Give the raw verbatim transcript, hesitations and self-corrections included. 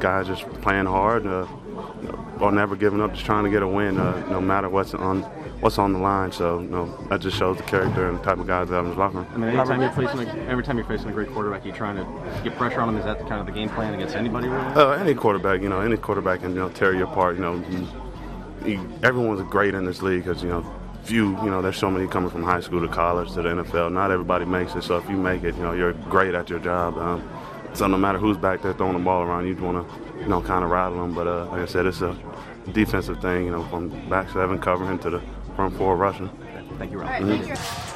guys just playing hard, uh, or never giving up, just trying to get a win, uh, no matter what's on what's on the line. So, you know, that just shows the character and the type of guys that have in his locker room. I mean, anytime you're facing a, every time you're facing a great quarterback, you're trying to get pressure on him. Is that the, kind of the game plan against anybody, really? Uh, any quarterback, you know, any quarterback can, you know, tear you apart. You know, he, he, everyone's great in this league because, you know, few, you know, there's so many coming from high school to college to the N F L. Not everybody makes it. So if you make it, you know, you're great at your job. Um, so no matter who's back there throwing the ball around, you want to, you know, kind of rattle them. But uh, like I said, it's a defensive thing, you know, from back seven covering to the front four rushing. Thank you, Rob. All right, thank you.